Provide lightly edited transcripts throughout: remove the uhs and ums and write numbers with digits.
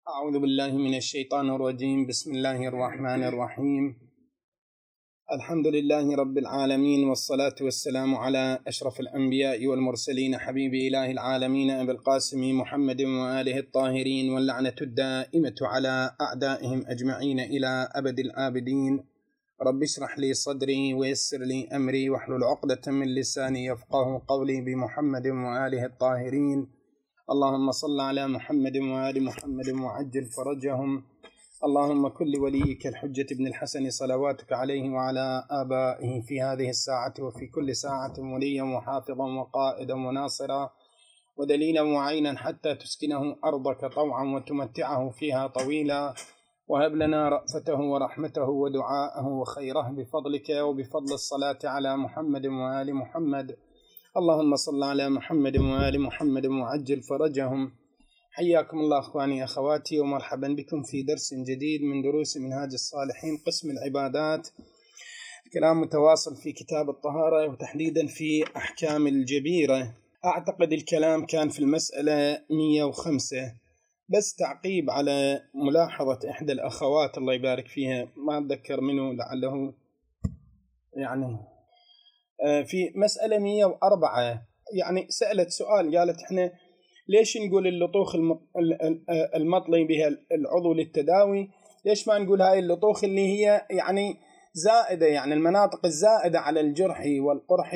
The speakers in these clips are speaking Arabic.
أعوذ بالله من الشيطان الرجيم. بسم الله الرحمن الرحيم. الحمد لله رب العالمين، والصلاة والسلام على أشرف الأنبياء والمرسلين، حبيب إله العالمين أبي القاسم محمد وآله الطاهرين، واللعنة الدائمة على أعدائهم أجمعين إلى أبد الآبدين. رب اشرح لي صدري ويسر لي أمري واحلل عقدة من لساني يفقه قولي، بمحمد وآله الطاهرين. اللهم صل على محمد وآل محمد وعجل فرجهم. اللهم كل وليك الحجة ابن الحسن صلواتك عليه وعلى آبائه في هذه الساعة وفي كل ساعة وليا وحافظا وقائدا وناصرا ودليلا وعينا، حتى تسكنه أرضك طوعا وتمتعه فيها طويلا. وهب لنا رأفته ورحمته ودعاءه وخيره بفضلك وبفضل الصلاة على محمد وآل محمد. اللهم صل على محمد وآل محمد وعجل فرجهم. حياكم الله أخواني أخواتي، ومرحبا بكم في درس جديد من دروس منهاج الصالحين، قسم العبادات. كلام متواصل في كتاب الطهارة، وتحديدا في أحكام الجبيرة. أعتقد الكلام كان في المسألة 105، بس تعقيب على ملاحظة إحدى الأخوات الله يبارك فيها، ما أتذكر منه لعله يعني في مسألة 104، يعني سألت سؤال، قالت إحنا ليش نقول اللطوخ المطلي بها العضو للتداوي، ليش ما نقول هاي اللطوخ اللي هي يعني زائدة، يعني المناطق الزائدة على الجرح والقرح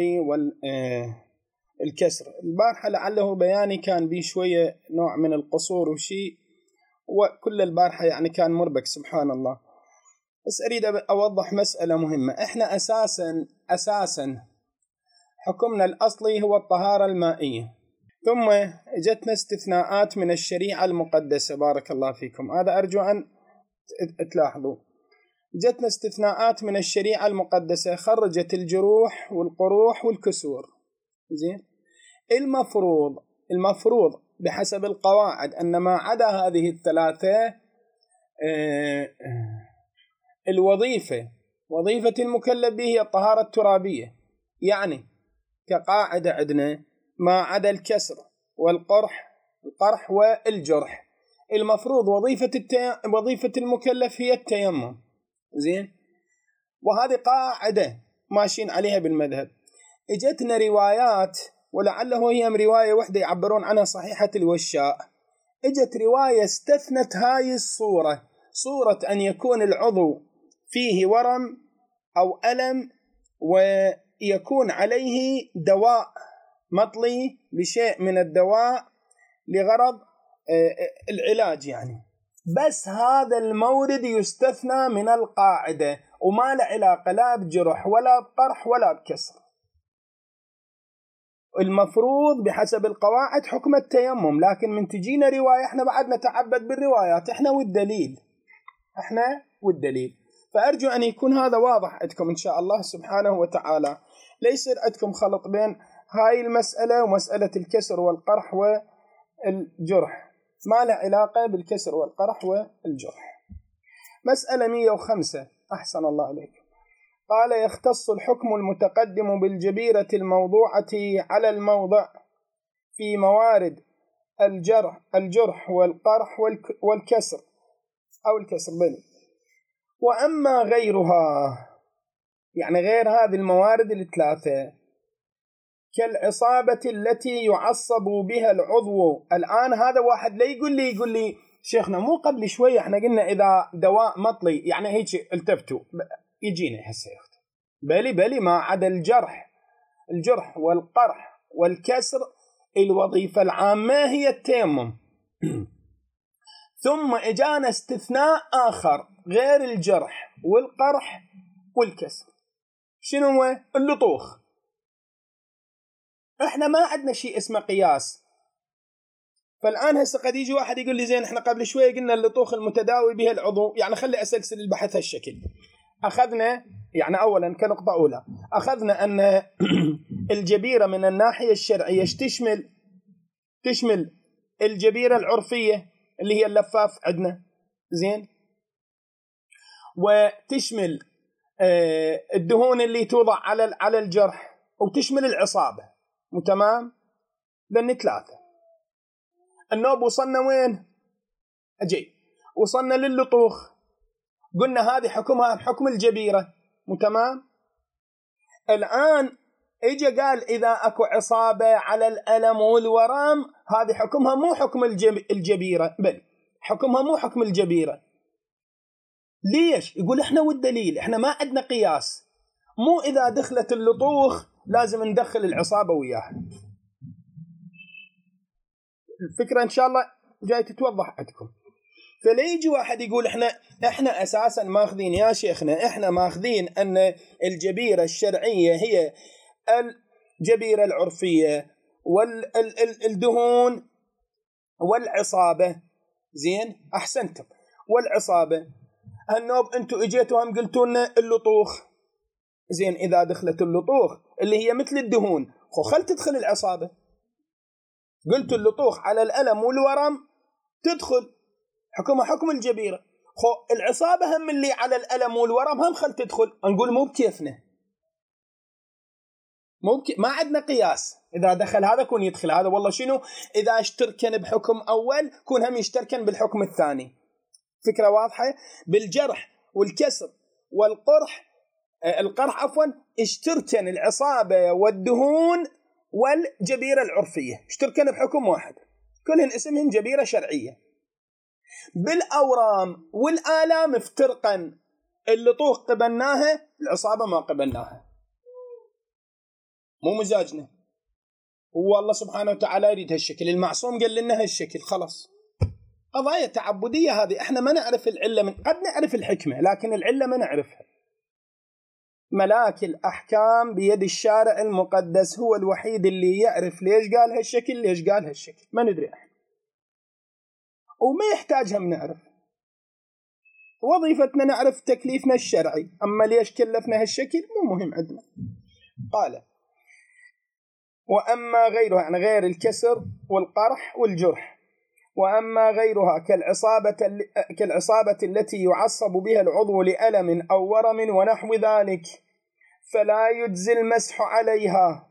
والكسر. البارحة لعله بياني كان بيه شوية نوع من القصور وشيء، وكل البارحة يعني كان مربك سبحان الله. بس أريد أوضح مسألة مهمة. إحنا أساسا حكمنا الأصلي هو الطهارة المائية، ثم جتنا استثناءات من الشريعة المقدسة. بارك الله فيكم، هذا أرجو أن تلاحظوا. جتنا استثناءات من الشريعة المقدسة، خرجت الجروح والقروح والكسور. زين، المفروض بحسب القواعد أن ما عدا هذه الثلاثة وظيفة المكلف به هي الطهارة الترابية. يعني كقاعدة عندنا ما عدا الكسر القرح والجرح، المفروض وظيفة المكلف هي التيمم. زين، وهذه قاعدة ماشيين عليها بالمذهب. اجتنا روايات، ولعله هي رواية واحدة يعبرون عنها صحيحة الوشاء. اجت رواية استثنت هاي الصورة، صورة أن يكون العضو فيه ورم أو ألم ويكون عليه دواء مطلي بشيء من الدواء لغرض العلاج يعني. بس هذا المورد يستثنى من القاعدة، وما له علاقة لا بجرح ولا بقرح ولا بكسر. المفروض بحسب القواعد حكم التيمم، لكن من تجينا رواية احنا بعد نتعبد بالروايات احنا والدليل. فأرجو أن يكون هذا واضح عندكم إن شاء الله سبحانه وتعالى، ليس عندكم خلط بين هاي المسألة ومسألة الكسر والقرح والجرح، ما له علاقة بالكسر والقرح والجرح. مسألة 105، أحسن الله عليك. قال: يختص الحكم المتقدم بالجبيرة الموضوعة على الموضع في موارد الجرح والقرح والكسر أو الكسر بل. وأما غيرها، يعني غير هذه الموارد الثلاثة، كالعصابة التي يعصب بها العضو. الآن هذا واحد لا يقول لي شيخنا مو قبل شوية احنا قلنا إذا دواء مطلي، يعني هيك التفتوا يجينا هسه يا أختي بلي ما عدا الجرح والقرح والكسر الوظيفة العامة هي التيمم. ثم اجانا استثناء آخر غير الجرح والقرح والكسر، شنو هو؟ اللطوخ. احنا ما عندنا شيء اسمه قياس. فالآن هسه قد يجي واحد يقول لي زين احنا قبل شوية قلنا اللطوخ المتداوي به العضو، يعني خلي أسلسل البحث هالشكل. أخذنا يعني أولا كنقطة أولى، أخذنا أن الجبيرة من الناحية الشرعية تشمل الجبيرة العرفية اللي هي اللفاف عندنا، زين، وتشمل الدهون اللي توضع على الجرح، وتشمل العصابة. تمام؟ لأن ثلاثة. النوب وصلنا وين؟ أجي وصلنا لللطوخ، قلنا هذه حكمها حكم الجبيرة، مو تمام؟ الآن إجا قال إذا أكو عصابة على الألم والورم هذه حكمها مو حكم الجبيرة، بل حكمها مو حكم الجبيرة. ليش؟ يقول إحنا والدليل إحنا ما عندنا قياس، مو إذا دخلت اللطوخ لازم ندخل العصابة وياها. الفكرة إن شاء الله جاي تتوضح عندكم. فليجي واحد يقول إحنا أساسا ماخذين يا شيخنا، إحنا ماخذين أن الجبيرة الشرعية هي الجبيرة العرفية والدهون والعصابة. زين، أحسنتم. والعصابة هالنوب أنتوا إجيتوا هم قلتوا لنا اللطوخ. زين، إذا دخلت اللطوخ اللي هي مثل الدهون خل تدخل العصابة. قلتوا اللطوخ على الألم والورم تدخل حكمها حكم الجبيرة، العصابة هم اللي على الألم والورم هم خل تدخل. نقول مو بكيفنا، ما عندنا قياس. إذا دخل هذا كون يدخل هذا. والله شنو إذا اشتركن بحكم أول كون هم يشتركن بالحكم الثاني. فكرة واضحة؟ بالجرح والكسر والقرح القرح عفوا اشتركن العصابة والدهون والجبيرة العرفية، اشتركن بحكم واحد، كلهن اسمهن جبيرة شرعية. بالأورام والآلام افترقن، اللطوخ قبلناها، العصابة ما قبلناها، مو مزاجنا. هو الله سبحانه وتعالى يريد هالشكل، المعصوم قال لنا هالشكل، خلاص. قضايا تعبدية هذه، احنا ما نعرف العلة قد نعرف الحكمة لكن العلة ما نعرفها. ملاك الأحكام بيد الشارع المقدس، هو الوحيد اللي يعرف ليش قال هالشكل ليش قال هالشكل، ما ندري احنا وما يحتاج هم نعرف. وظيفتنا نعرف تكليفنا الشرعي، أما ليش كلفنا هالشكل مو مهم عندنا. قال وأما غيرها، يعني غير الكسر والقرح والجرح، وأما غيرها كالعصابة التي يعصب بها العضو لألم أو ورم ونحو ذلك فلا يجزي المسح عليها.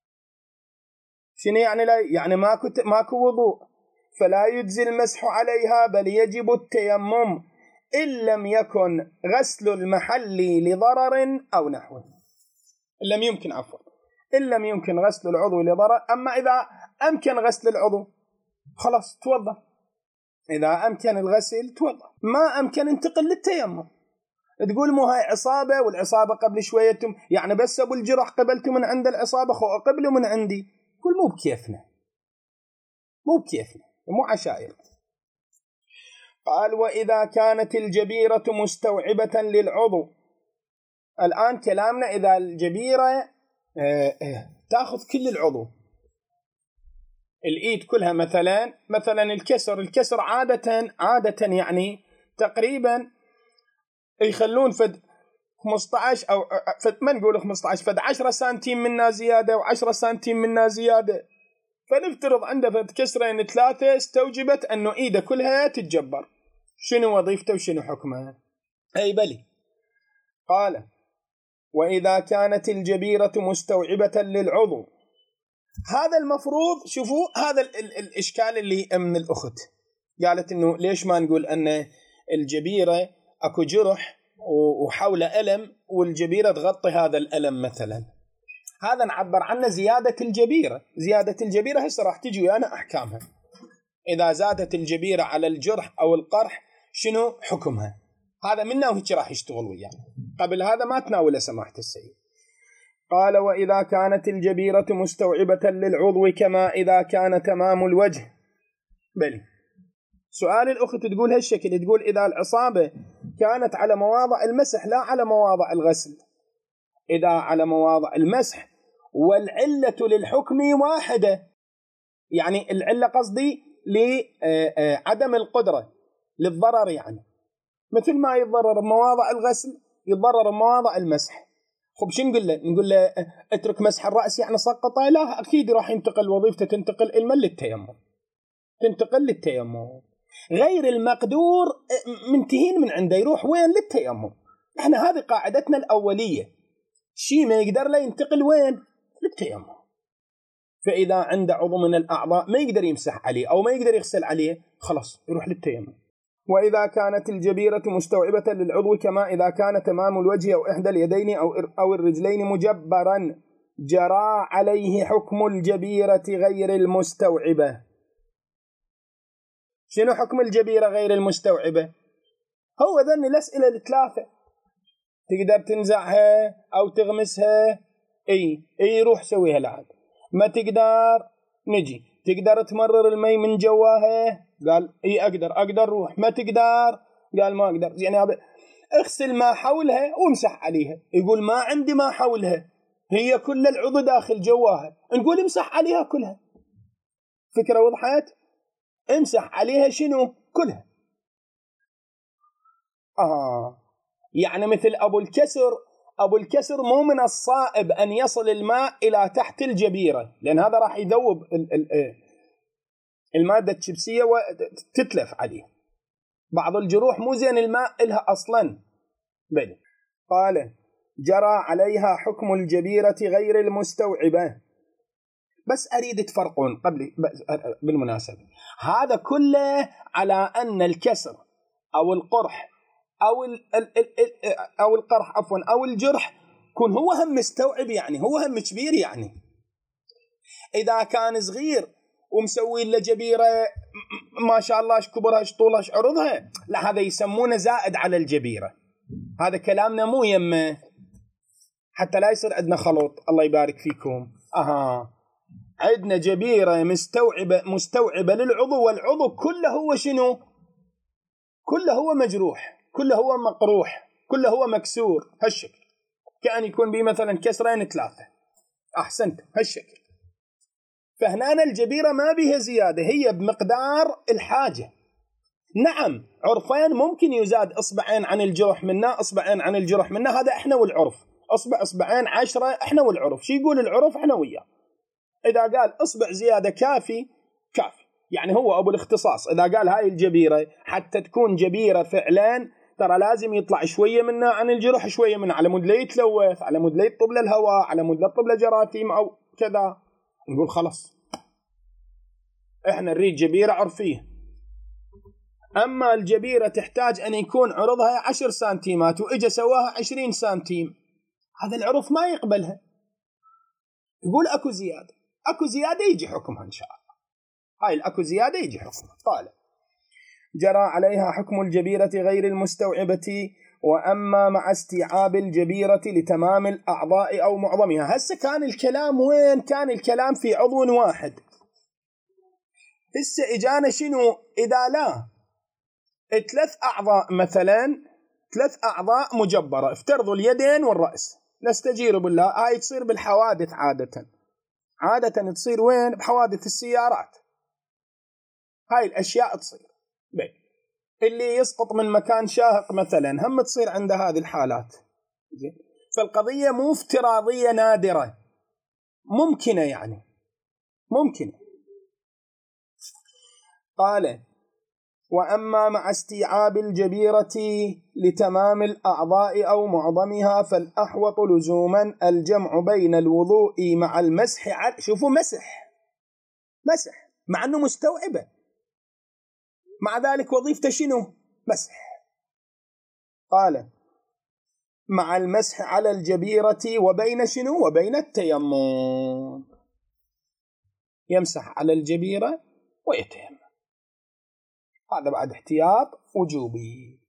شنو يعني لا؟ يعني ماكو وضوء، فلا يجزي المسح عليها بل يجب التيمم إن لم يكن غسل المحل لضرر أو نحوه. إن لم يمكن غسل العضو لضرر. أما إذا أمكن غسل العضو خلاص توضأ، إذا أمكن الغسل توضأ، ما أمكن انتقل للتيمم. تقول مو هاي عصابة والعصابة قبل شويتم، يعني بس أبو الجرح قبلت من عند العصابة قبلوا من عندي. قل مو بكيفنا، مو عشائر. قال وإذا كانت الجبيرة مستوعبة للعضو. الآن كلامنا إذا الجبيرة تأخذ كل العضو، الإيد كلها. مثلا الكسر عادة يعني تقريبا يخلون فد 15 أو ما نقول 15، فد 10 سنتيم منا زيادة و10 سنتيم منا زيادة. فنفترض عنده فد كسرين 3 استوجبت أنه إيده كلها تتجبر. شنو وظيفته وشنو حكمها؟ أي بلي. قال وإذا كانت الجبيرة مستوعبة للعضو، هذا المفروض. شوفوا هذا الإشكال اللي من الأخت قالت إنه ليش ما نقول أن الجبيرة أكو جرح وحول ألم والجبيرة تغطي هذا الألم مثلا. هذا نعبر عنه زيادة الجبيرة هسه راح تجي ويانا أحكامها. إذا زادت الجبيرة على الجرح أو القرح شنو حكمها؟ هذا منا وهيك راح يشتغل ويانا. قبل هذا ما تناول سماحة السيد. قال وإذا كانت الجبيرة مستوعبة للعضو كما إذا كان تمام الوجه. بل سؤال الأخت تقول هالشكل، تقول إذا العصابة كانت على مواضع المسح لا على مواضع الغسل. إذا على مواضع المسح والعلة للحكم واحدة، يعني العلة قصدي لعدم القدرة للضرر، يعني مثل ما يتضرر بمواضع الغسل يتضرر بمواضع المسح. خب شو نقول له اترك مسح الرأس يعني سقطه؟ لا، أكيد راح ينتقل وظيفته تنتقل للتيمم. غير المقدور منتهين من عنده يروح وين؟ للتيمم. احنا هذه قاعدتنا الأولية، شيء ما يقدر لا ينتقل وين؟ للتيمم. فإذا عنده عضو من الأعضاء ما يقدر يمسح عليه أو ما يقدر يغسل عليه خلاص يروح للتيمم. وإذا كانت الجبيرة مستوعبة للعضو كما إذا كان تمام الوجه أو إحدى اليدين أو الرجلين مجبرا جرى عليه حكم الجبيرة غير المستوعبة. شنو حكم الجبيرة غير المستوعبة؟ هو ذن الأسئلة الثلاثة. تقدر تنزعها أو تغمسها، اي روح سويها العاد. ما تقدر، نجي تقدر تمرر المي من جواها، قال اي اقدر روح. ما تقدر، قال ما اقدر. يعني اغسل ما حولها وامسح عليها. يقول ما عندي ما حولها، هي كل العضو داخل جواها. نقول امسح عليها كلها. فكرة وضحت؟ امسح عليها شنو؟ كلها. يعني مثل أبو الكسر مو من الصائب أن يصل الماء إلى تحت الجبيرة، لأن هذا راح يذوب المادة الشبسية وتتلف عليه. بعض الجروح مو زين الماء إلها أصلا. بل قال جرى عليها حكم الجبيرة غير المستوعبة. بس أريد تفرقون قبل بالمناسبة، هذا كله على أن الكسر أو القرح أو القرح أو الجرح كون هو هم مستوعب، يعني هو هم كبير. يعني إذا كان صغير ومسوي له جبيرة ما شاء الله ايش كبرها ايش طولها ايش عرضها، لا هذا يسمونه زائد على الجبيرة. هذا كلامنا مو يمه، حتى لا يصير عندنا خلط. الله يبارك فيكم. عندنا جبيرة مستوعبة للعضو، والعضو كله هو شنو؟ كله هو مجروح، كله هو مقروح، كله هو مكسور هالشكل. كأن يكون به مثلا كسرين 3. أحسنت هالشكل. فهنا الجبيرة ما بها زيادة، هي بمقدار الحاجة. نعم عرفين ممكن يزاد إصبعين عن الجرح منا، إصبعين عن الجرح منا، هذا إحنا والعرف. إصبعين 10 إحنا والعرف. شو يقول العرف إحنا وياه. إذا قال إصبع زيادة كافي. يعني هو أبو الاختصاص إذا قال هاي الجبيرة حتى تكون جبيرة فعلا، ترى لازم يطلع شوية منها عن الجرح، شوية منها على مود لا يتلوث، على مود لا يطب للهواء، على مود لا يطب لجراثيم أو كذا. نقول خلاص إحنا نريد جبيرة عرفية. أما الجبيرة تحتاج أن يكون عرضها 10 سنتيمات وإجا سواها 20 سنتيم، هذا العرف ما يقبلها. يقول أكو زيادة يجي حكمها إن شاء الله. هاي الأكو زيادة يجي حكمها. قال جرى عليها حكم الجبيرة غير المستوعبة، وأما مع استيعاب الجبيرة لتمام الأعضاء أو معظمها. هسه كان الكلام وين؟ كان الكلام في عضو واحد. هسه إجانا شنو؟ إذا لا 3 أعضاء مثلا، 3 أعضاء مجبرة، افترضوا اليدين والرأس، نستجير بالله. هاي تصير بالحوادث عادة تصير وين؟ بحوادث السيارات. هاي الأشياء تصير. اللي يسقط من مكان شاهق مثلا هم تصير عند هذه الحالات. فالقضية مو افتراضية نادرة، ممكنة، يعني ممكنة. قال وأما مع استيعاب الجبيرة لتمام الأعضاء أو معظمها فالأحوط لزوما الجمع بين الوضوء مع المسح. شوفوا مسح مع أنه مستوعبة، مع ذلك وظيفته شنو؟ مسح. قال مع المسح على الجبيرة وبين شنو؟ وبين التيمم. يمسح على الجبيرة ويتيمم. هذا بعد احتياط وجوبي.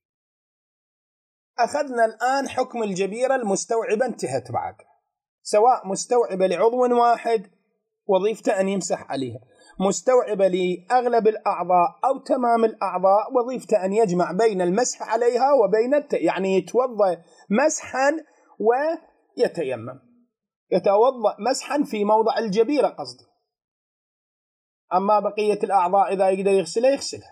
أخذنا الآن حكم الجبيرة المستوعبة، انتهت بعد. سواء مستوعبة لعضو واحد وظيفته أن يمسح عليها، مستوعبة لأغلب الأعضاء أو تمام الأعضاء وظيفته أن يجمع بين المسح عليها وبين يعني يتوضأ مسحا ويتيمم. يتوضأ مسحا في موضع الجبيرة قصدي. أما بقية الأعضاء إذا يقدر يغسلها.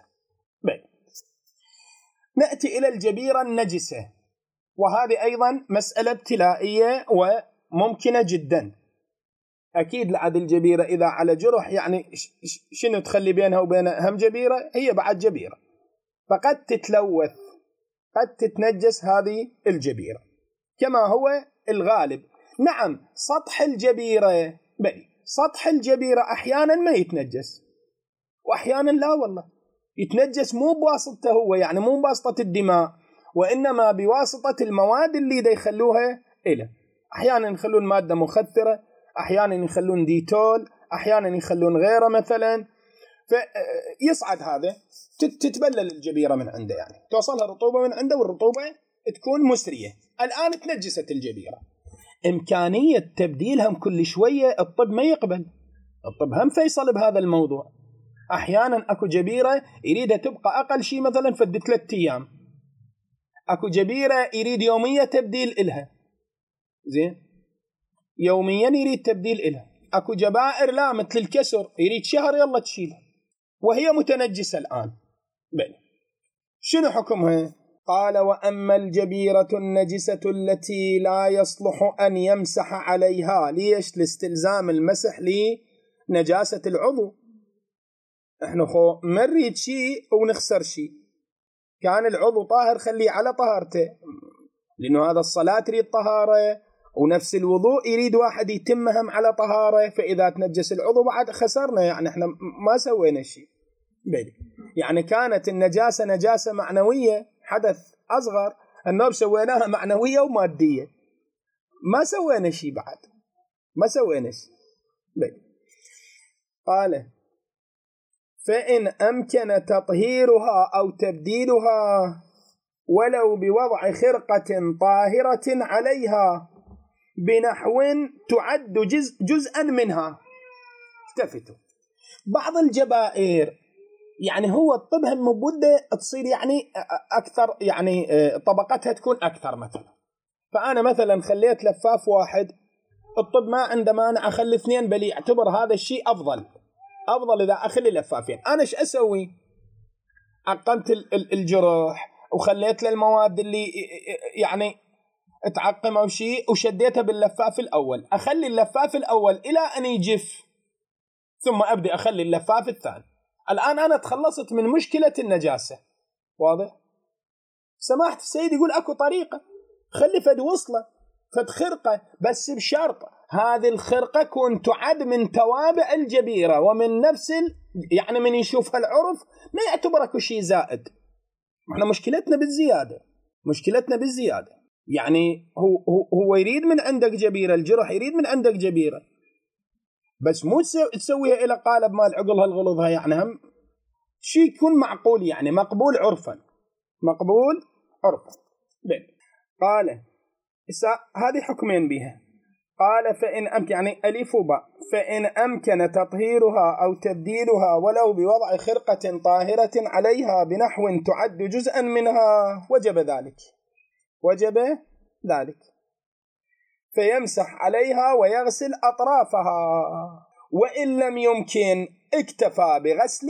نأتي إلى الجبيرة النجسة، وهذه أيضا مسألة ابتلائية وممكنة جدا. أكيد لعد الجبيرة إذا على جرح، يعني شنو تخلي بينها وبينها؟ هم جبيرة، هي بعد جبيرة، فقد تتلوث، قد تتنجس هذه الجبيرة كما هو الغالب. نعم سطح الجبيرة سطح الجبيرة أحيانا ما يتنجس وأحيانا لا والله. يتنجس مو بواسطته هو، يعني مو بواسطة الدماء، وإنما بواسطة المواد اللي دا يخلوها إله. أحيانا يخلون مادة مخثرة، أحيانا يخلون ديتول، أحيانا يخلون غيره مثلا، فيصعد هذا تتبلل الجبيرة من عنده، يعني توصلها رطوبة من عنده والرطوبة تكون مسرية. الآن تنجست الجبيرة، إمكانية تبديلها كل شوية الطب ما يقبل، الطب هم فيصل بهذا الموضوع. أحيانا أكو جبيرة يريدها تبقى أقل شيء مثلا فد 3 أيام، أكو جبيرة يريد يومية تبديل إلها، زين يوميا يريد تبديل إلها. أكو جبائر لا، مثل الكسر يريد شهر يلا تشيلها وهي متنجسة الآن. بل شنو حكمها؟ قال: وأما الجبيرة النجسة التي لا يصلح أن يمسح عليها. ليش؟ لاستلزام المسح لنجاسة العضو. احنا ما نريد شيء ونخسر شيء. كان العضو طاهر خليه على طهارته، لأنه هذا الصلاة تريد طهارة، ونفس الوضوء يريد واحد يتمهم على طهارة. فإذا تنجس العضو بعد خسرنا، يعني احنا ما سوينا شيء. يعني كانت النجاسة نجاسة معنوية، حدث أصغر، النوب سويناها معنوية ومادية، ما سوينا شيء بعد، ما سوينا شيء. قال: فإن أمكن تطهيرها أو تبديلها ولو بوضع خرقة طاهرة عليها بنحو تعد جزءا منها. التفتوا، بعض الجبائر يعني هو الطب هم مبودة تصير يعني أكثر، يعني طبقتها تكون أكثر. مثلا فأنا مثلا خليت لفاف واحد، الطب ما عنده مانع أخلي 2، بل يعتبر هذا الشيء أفضل إذا أخلي لفافين. أنا إيش أسوي؟ عقمت الجروح وخليت له المواد اللي يعني تعقم أو شيء وشديتها باللفاف الأول، أخلي اللفاف الأول إلى أن يجف، ثم أبدأ أخلي اللفاف الثاني. الآن أنا تخلصت من مشكلة النجاسة. واضح؟ سماحة السيد يقول أكو طريقة، خلي فد وصلة، فد خرقة، بس بشرط هذه الخرقة كون تعد من توابع الجبيرة، ومن نفس يعني من يشوفها العرف ما يعتبر أكو شيء زائد. احنا مشكلتنا بالزيادة. يعني هو يريد من عندك جبيرة، الجرح يريد من عندك جبيرة، بس مو تسويها إلى قالب مال عقلها الغلظها، يعني هم شيء يكون معقول، يعني مقبول عرفا. قال هذه حكمين بها. قال: فإن أمكن، يعني ألف وباء، فإن أمكن تطهيرها أو تبديلها ولو بوضع خرقة طاهرة عليها بنحو تعد جزءا منها وجب ذلك فيمسح عليها ويغسل أطرافها، وإن لم يمكن اكتفى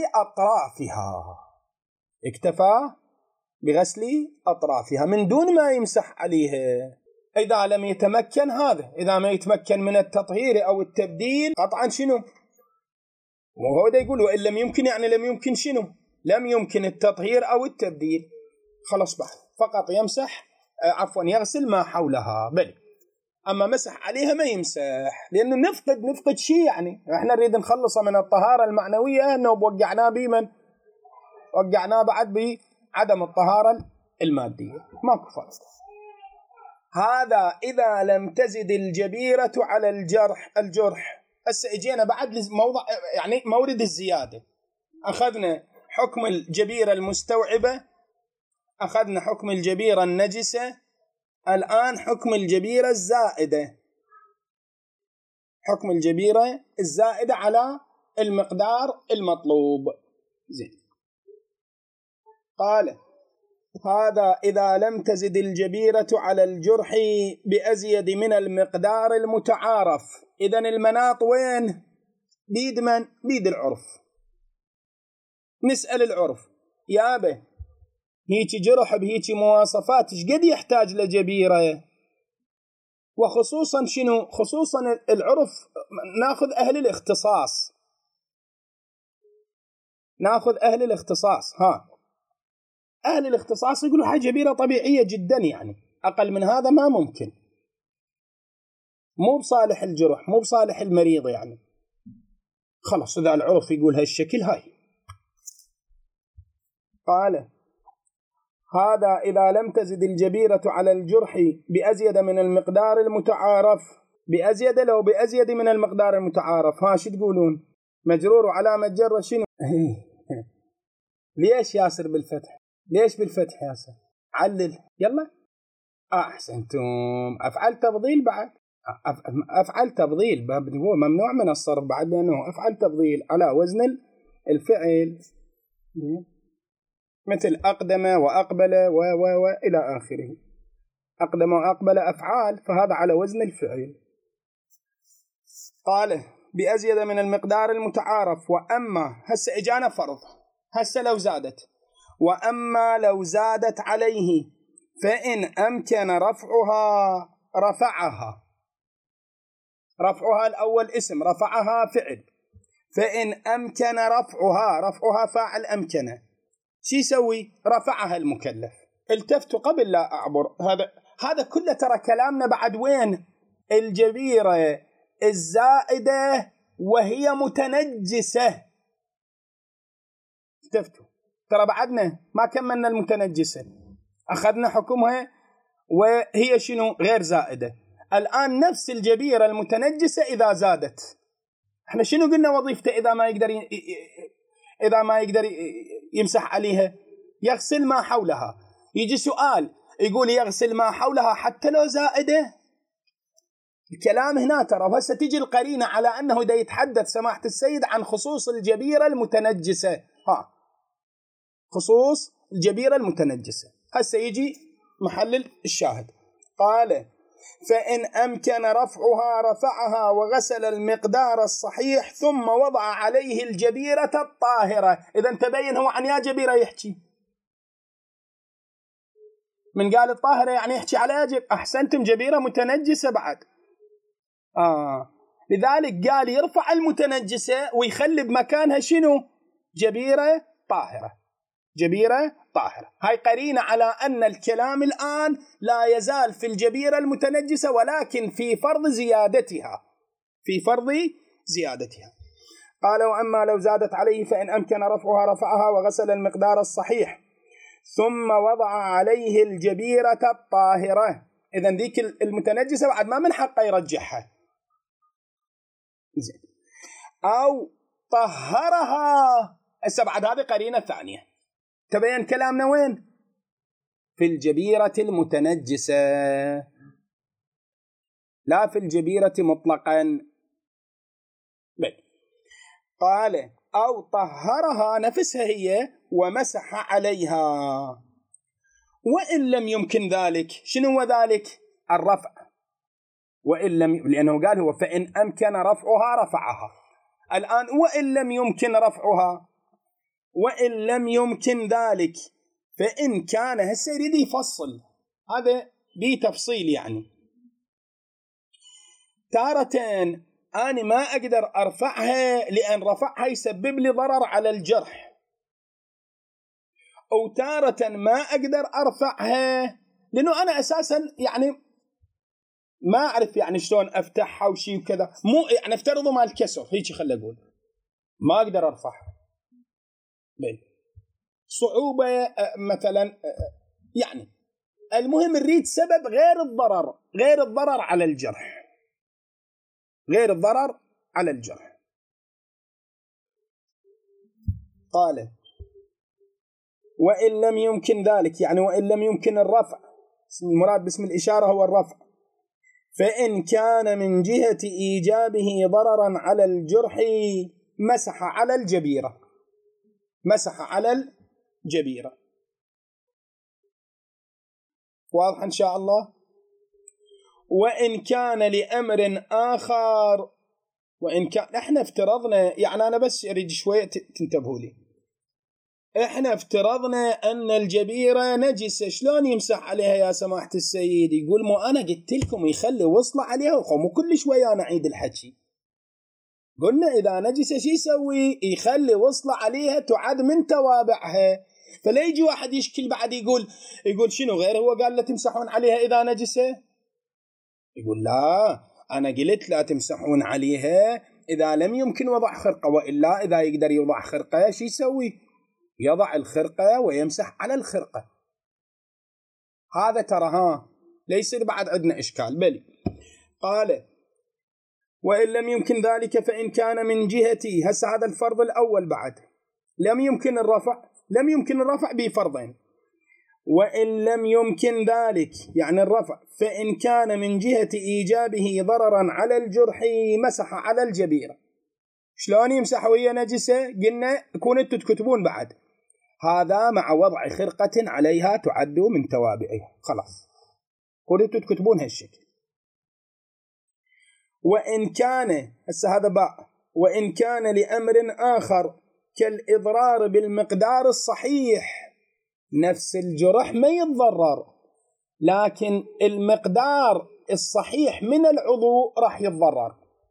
بغسل أطرافها من دون ما يمسح عليها. إذا لم يتمكن هذا، إذا ما يتمكن من التطهير أو التبديل قطعا شنو؟ وهو ده يقول وإن لم يمكن، يعني لم يمكن شنو؟ لم يمكن التطهير أو التبديل، خلاص بعد فقط يمسح، يغسل ما حولها. بل أما مسح عليها ما يمسح، لأنه نفقد شيء. يعني احنا نريد نخلصه من الطهارة المعنوية، أنه وقعناه بمن؟ وقعناه بعد بعدم الطهارة المادية، ماكو فرق. هذا إذا لم تزد الجبيرة على الجرح. هسه اجينا بعد موضع، يعني مورد الزيادة. أخذنا حكم الجبيرة المستوعبة، أخذنا حكم الجبيرة النجسة، الآن حكم الجبيرة الزائدة، على المقدار المطلوب. زين. قال: هذا إذا لم تزد الجبيرة على الجرح بأزيد من المقدار المتعارف. إذن المناط وين؟ بيد من؟ بيد العرف. نسأل العرف: يابا هيك جرح بهيك مواصفات قد يحتاج لجبيرة؟ وخصوصا شنو؟ خصوصا العرف ناخذ أهل الاختصاص. أهل الاختصاص يقولوا هاي جبيرة طبيعية جدا، يعني أقل من هذا ما ممكن، مو بصالح الجرح، مو بصالح المريض. يعني خلاص إذا العرف يقول هالشكل هاي. قال: هذا إذا لم تزد الجبيرة على الجرح بأزيد من المقدار المتعارف. بأزيد لو بأزيد من المقدار المتعارف، ها شو تقولون؟ مجرور علامة جر شنو؟ ليش ياسر بالفتح؟ ليش بالفتح ياسر؟ علل يلا. أحسنتم. أفعل تفضيل بعد. أفعل تفضيل هو ممنوع من الصرف بعد، لأنه أفعل تفضيل على وزن الفعل، مثل أقدم وأقبل وإلى آخره. أقدم وأقبل أفعال، فهذا على وزن الفعل. قال: بأزيد من المقدار المتعارف. وأما هسه إجانا فرض، هسه لو زادت، وأما لو زادت عليه فإن أمكن رفعها رفعها. رفعها الأول اسم، رفعها فعل. فإن أمكن رفعها فاعل أمكن. شو يسوي؟ رفعها المكلف. التفت قبل لا أعبر. هذا كله ترى كلامنا بعد وين؟ الجبيرة الزائدة وهي متنجسة. التفتوا ترى بعدنا ما كملنا المتنجسة، أخذنا حكمها وهي شنو؟ غير زائدة. الآن نفس الجبيرة المتنجسة إذا زادت، احنا شنو قلنا وظيفته إذا ما يقدر يمسح عليها؟ يغسل ما حولها. يجي سؤال يقول يغسل ما حولها حتى لو زائدة. الكلام هنا ترى، وهسه تيجي القرينة على أنه دا يتحدث سماحة السيد عن خصوص الجبيرة المتنجسة. خصوص الجبيرة المتنجسة، هسه يجي محل الشاهد. قال: فإن أمكن رفعها رفعها وغسل المقدار الصحيح ثم وضع عليه الجبيرة الطاهرة. إذا تبين هو عن يا جبيرة يحكي. من قال الطاهرة يعني يحكي على يجب. أحسنتم، جبيرة متنجسة بعد. لذلك قال يرفع المتنجسة ويخلي بمكانها شنو؟ جبيرة طاهرة. جبيرة طاهرة. هاي قرينة على أن الكلام الآن لا يزال في الجبيرة المتنجسة، ولكن في فرض زيادتها. في فرض زيادتها. قال: وأما لو زادت عليه فإن أمكن رفعها رفعها وغسل المقدار الصحيح ثم وضع عليه الجبيرة الطاهرة. إذن ذيك المتنجسة بعد ما من حقه يرجعها. أو طهرها. هسه بعد هذه قرينة ثانية. تبين كلامنا وين؟ في الجبيرة المتنجسة، لا في الجبيرة مطلقا. قال: أو طهرها نفسها هي ومسح عليها. وإن لم يمكن ذلك، شنو هو ذلك؟ الرفع. وإن لم، لأنه قال هو فإن أمكن رفعها رفعها. الآن وإن لم يمكن رفعها، وإن لم يمكن ذلك فإن كان، هسه يريد يفصل، هذا دي تفصيل يعني. تارة أنا ما أقدر أرفعها لأن رفعها يسبب لي ضرر على الجرح، أو تارة ما أقدر أرفعها لأنه أنا أساسا يعني ما أعرف يعني شلون أفتحها وشي وكذا. مو يعني افترضوا مال كسر هيك، خلي أقول ما أقدر أرفعها صعوبة مثلا يعني. المهم نريد سبب غير الضرر على الجرح، غير الضرر على الجرح. قال: وإن لم يمكن ذلك، يعني وإن لم يمكن الرفع، المراد باسم الإشارة هو الرفع، فإن كان من جهة إيجابه ضررا على الجرح مسح على الجبيرة. مسح على الجبيرة. واضح إن شاء الله. وإن كان لأمر آخر، وإن كان إحنا افترضنا، يعني أنا بس أريد شوية تنتبهوا لي، إحنا افترضنا أن الجبيرة نجسة، شلون يمسح عليها يا سماحة السيد؟ يقول مو أنا قلت لكم يخلي وصله عليها، ومو كل شوية أنا أعيد الحكي. قلنا إذا نجسة شي يسوي؟ يخلي وصله عليها تعد من توابعها. فلا يجي واحد يشكل بعد يقول شنو غير هو قال لا تمسحون عليها إذا نجسة؟ يقول لا، أنا قلت لا تمسحون عليها إذا لم يمكن وضع خرقة، وإلا إذا يقدر يوضع خرقة شي يسوي؟ يضع الخرقة ويمسح على الخرقة. هذا ترى لا يصير بعد عندنا إشكال. بل قال وإن لم يمكن ذلك فإن كان من جهتي، هسه هذا الفرض الأول بعد لم يمكن الرفع بفرضين. وإن لم يمكن ذلك يعني الرفع، فإن كان من جهة إيجابه ضررا على الجرح مسح على الجبيرة. شلون يمسح وهي نجسة؟ قلنا كون انتم تكتبون بعد هذا مع وضع خرقة عليها تعد من توابعها. خلاص كون انتم تكتبون هالشكل. وإن كان هسه هذا باء، وإن كان لأمر آخر كالإضرار بالمقدار الصحيح، نفس الجرح ما يتضرر لكن المقدار الصحيح من العضو راح يتضرر.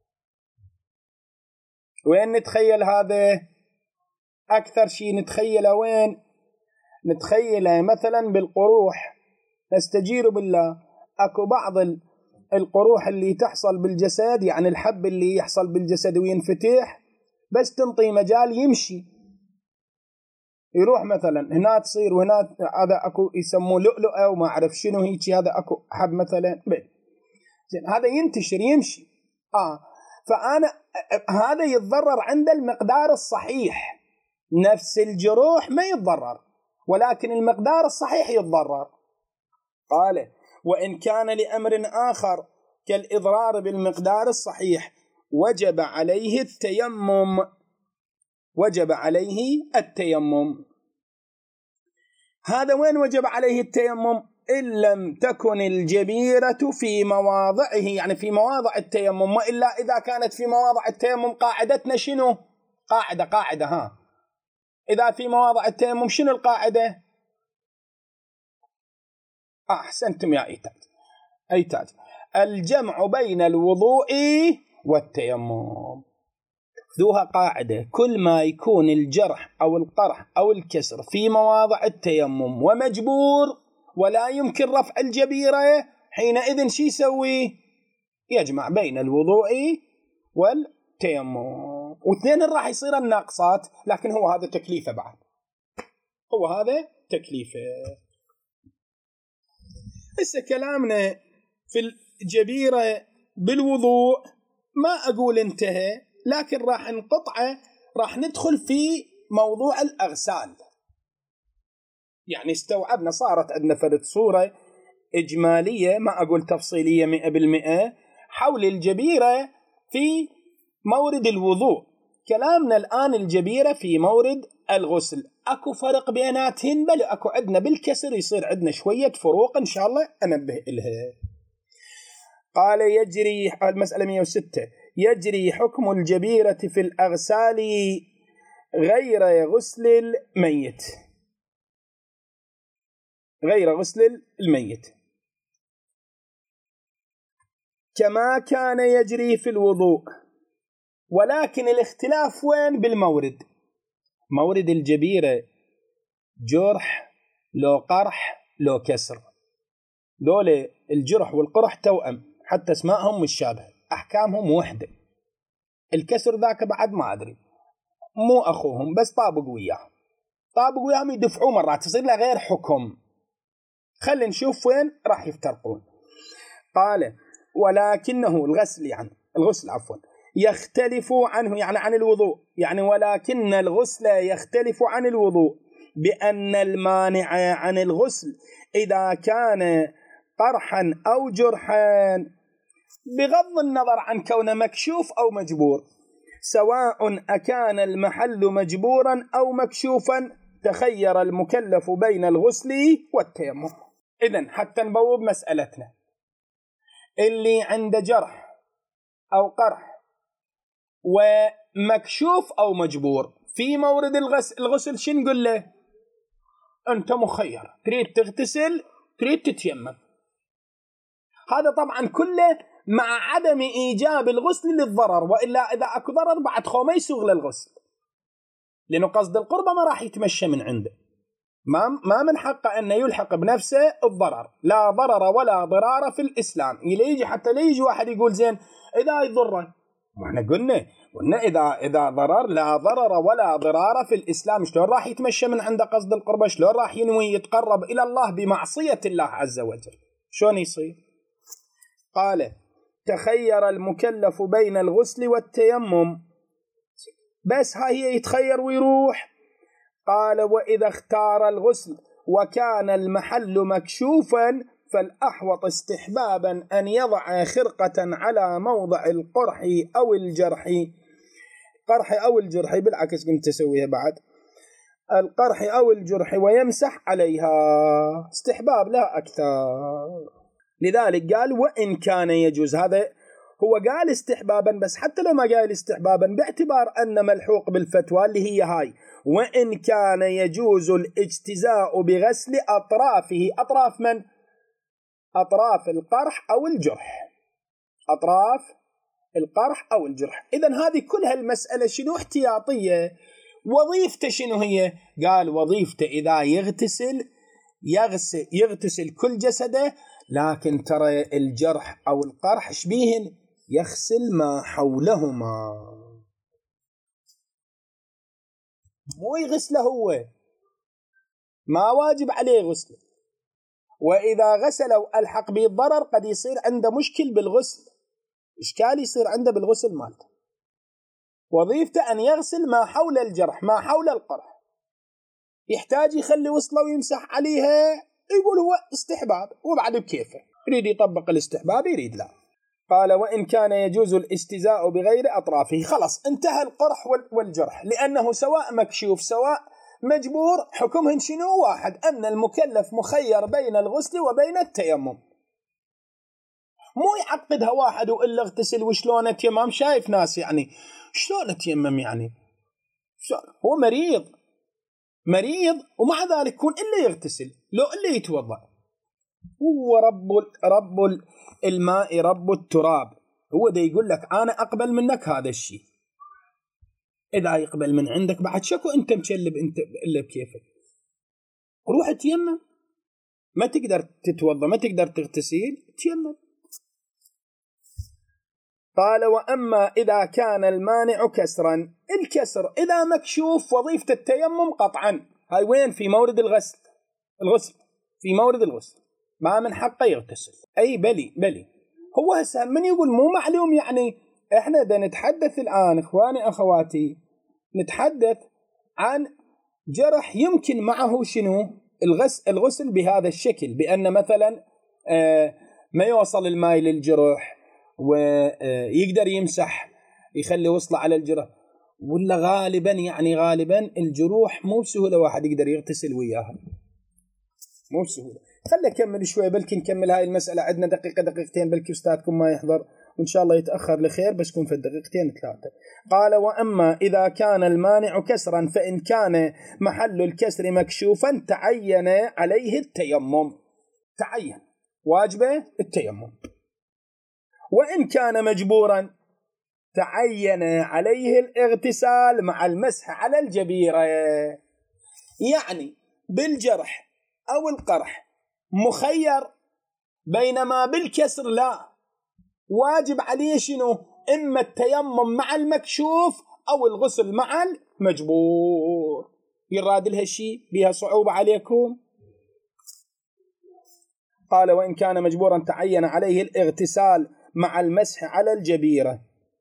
وين نتخيل هذا أكثر شيء؟ نتخيله وين؟ نتخيله مثلا بالقروح. نستجير بالله أكو بعض القروح اللي تحصل بالجسد، يعني الحب اللي يحصل بالجسد وينفتح، بس تنطي مجال يمشي يروح مثلا هنا تصير وهنا. هذا أكو يسموه لؤلؤة وما أعرف شنو هيك، هذا أكو حب مثلا زين هذا ينتشر يمشي. فأنا هذا يتضرر عند المقدار الصحيح. نفس الجروح ما يتضرر ولكن المقدار الصحيح يتضرر. قال وإن كان لأمر آخر كالإضرار بالمقدار الصحيح وجب عليه التيمم. هذا وين وجب عليه التيمم؟ إن لم تكن الجبيرة في مواضعه، يعني في مواضع التيمم. وإلا إذا كانت في مواضع التيمم قاعدتنا شنو؟ قاعدة إذا في مواضع التيمم شنو القاعدة؟ أحسنتم يا أيتاج. الجمع بين الوضوء والتيمم. ذوها قاعدة، كل ما يكون الجرح أو القرح أو الكسر في مواضع التيمم ومجبور ولا يمكن رفع الجبيرة، حينئذ شي يسوي؟ يجمع بين الوضوء والتيمم، واثنين راح يصير الناقصات. لكن هو هذا تكليفه بعد، هو هذا تكليفه. هسه كلامنا في الجبيرة بالوضوء ما أقول انتهى، لكن راح نقطعه، راح ندخل في موضوع الأغسال. يعني استوعبنا، صارت عندنا فرد صورة إجمالية ما أقول تفصيلية 100% حول الجبيرة في مورد الوضوء. كلامنا الآن الجبيرة في مورد الغسل. أكو فرق بيناتهن؟ بل أكو عندنا بالكسر يصير عندنا شوية فروق إن شاء الله أنبه إلها. قال يجري المسألة 106 يجري حكم الجبيرة في الأغسال غير غسل الميت كما كان يجري في الوضوء، ولكن الاختلاف وين؟ بالمورد. مورد الجبيرة جرح لو قرح لو كسر، دول الجرح والقرح توأم، حتى اسمائهم مشابهة، أحكامهم وحدة. الكسر ذاك بعد ما أدري، مو أخوهم بس طابق وياهم يدفعوا مرات تصير له غير حكم. خلينا نشوف وين راح يفترقون. قال ولكنه الغسل يختلف عنه، يعني عن الوضوء، يعني ولكن الغسل يختلف عن الوضوء بأن المانع عن الغسل إذا كان قرحا أو جرحا، بغض النظر عن كونه مكشوف أو مجبور، سواء أكان المحل مجبورا أو مكشوفا، تخير المكلف بين الغسل والتيمم. إذن حتى نبوب مسألتنا، اللي عنده جرح أو قرح ومكشوف أو مجبور في مورد الغسل شو نقول له؟ أنت مخير، تريد تغتسل تريد تتيمم. هذا طبعا كله مع عدم إيجاب الغسل للضرر، وإلا إذا أكو ضرر بعد ما يسوغ للغسل، لأنه قصد القربة ما راح يتمشى من عنده، ما من حقه أن يلحق بنفسه الضرر. لا ضرر ولا ضرار في الإسلام. يجي حتى لا يجي واحد يقول زين إذا يضره، احنا قلنا قلنا إذا ضرر لا ضرر ولا ضرار في الإسلام، شلون راح يتمشى من عند قصد القربة؟ شلون راح ينوي يتقرب إلى الله بمعصية الله عز وجل؟ شلون يصير؟ قال: تخير المكلف بين الغسل والتيمم، بس هي يتخير ويروح. قال: وإذا اختار الغسل وكان المحل مكشوفا فالأحوط استحبابا أن يضع خرقة على موضع القرح أو الجرح. قرح أو الجرح، بالعكس كنت تسويها بعد، القرح أو الجرح، ويمسح عليها، استحباب لا أكثر. لذلك قال: وإن كان يجوز. هذا هو قال استحبابا، بس حتى لو ما قال استحبابا باعتبار أن ملحوق بالفتوى اللي هي هاي: وإن كان يجوز الاجتزاء بغسل أطرافه. أطراف من؟ أطراف القرح أو الجرح، أطراف القرح أو الجرح. إذن هذه كلها المسألة شنو؟ احتياطية. وظيفته شنو هي؟ قال: وظيفته إذا يغتسل كل جسده، لكن ترى الجرح أو القرح شبيهن؟ يغسل ما حولهما، مو يغسله هو، ما واجب عليه غسله. وإذا غسلوا ألحق به الضرر، قد يصير عنده مشكل بالغسل، إشكال يصير عنده بالغسل مالته. وظيفته أن يغسل ما حول الجرح، ما حول القرح. يحتاج يخلي وصله ويمسح عليها، يقول هو استحباب، وبعد بكيفه، يريد يطبق الاستحباب يريد لا. قال: وإن كان يجوز الاستزاء بغير أطرافه. خلص انتهى القرح والجرح، لأنه سواء مكشوف سواء مجبور، حكمهن شنو؟ واحد، أن المكلف مخير بين الغسل وبين التيمم. مو يعقدها واحد وإلا اغتسل وشلون اتيمم. شايف ناس يعني شلون اتيمم، يعني هو مريض ومع ذلك يكون إلا يغتسل لو إلا يتوضأ. هو رب الماء رب التراب، هو ده يقول لك أنا أقبل منك هذا الشيء. إذا يقبل من عندك بعد شكو أنت مشلب أنت إلا بكيفك، روح تيمم. ما تقدر تتوضأ، ما تقدر تغتسل، تيمم. قال: وأما إذا كان المانع كسرا. الكسر إذا مكشوف وظيفة التيمم قطعا. هاي وين؟ في مورد الغسل في مورد الغسل ما من حقه يغتسل. أي بلي هو هسه من يقول مو معلوم. يعني إحنا دا نتحدث الآن إخواني أخواتي، نتحدث عن جرح يمكن معه شنو؟ الغسل بهذا الشكل، بأن مثلا ما يوصل الماء للجرح ويقدر يمسح يخلي وصله على الجرح. ولا غالبا الجروح مو بسهولة واحد يقدر يغتسل وياها، مو بسهولة. خلي أكمل شوي، بلكي نكمل هاي المسألة، عندنا دقيقة دقيقتين، بلكي أستاذكم ما يحضر وإن شاء الله يتأخر لخير، بس كون في الدقيقتين 3. قال: وأما إذا كان المانع كسرا فإن كان محل الكسر مكشوفا تعين عليه التيمم. تعين واجبه التيمم. وإن كان مجبورا تعين عليه الاغتسال مع المسح على الجبيرة. يعني بالجرح أو القرح مخير، بينما بالكسر لا، واجب عليه شنو؟ إما التيمم مع المكشوف أو الغسل مع المجبور. يراد لها شيء بها صعوبة عليكم؟ قال: وإن كان مجبورا تعين عليه الاغتسال مع المسح على الجبيرة.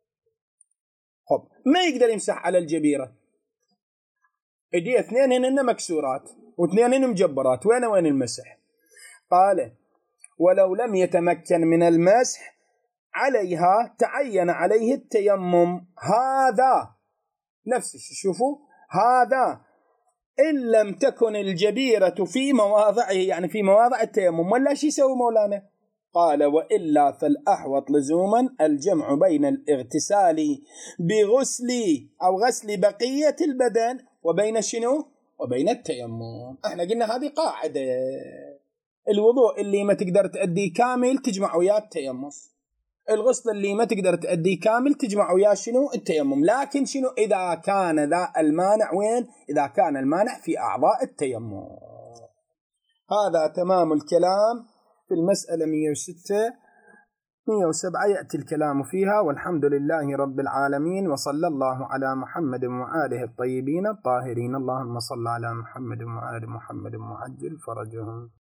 ما يقدر يمسح على الجبيرة، ايديه اثنين هن مكسورات واثنين هن مجبرات، وين المسح؟ قال: ولو لم يتمكن من المسح عليها تعين عليه التيمم. هذا نفس الشيء، شوفوا هذا إن لم تكن الجبيرة في مواضعه، يعني في مواضع التيمم، ولا شيء يسوي مولانا؟ قال: وإلا فالأحوط لزوما الجمع بين الاغتسال بغسل أو غسل بقية البدن وبين شنو؟ وبين التيمم. احنا قلنا هذه قاعدة، الوضوء اللي ما تقدر تأديه كامل تجمع وياه التيمم، الغسل اللي ما تقدر تأديه كامل تجمع وياه شنو؟ التيمم. لكن شنو إذا كان ذا المانع وين؟ إذا كان المانع في أعضاء التيمم. هذا تمام الكلام في المسألة 106 107 يأتي الكلام فيها. والحمد لله رب العالمين، وصلى الله على محمد وآله الطيبين الطاهرين. اللهم صل على محمد وآل محمد وعجل فرجهم.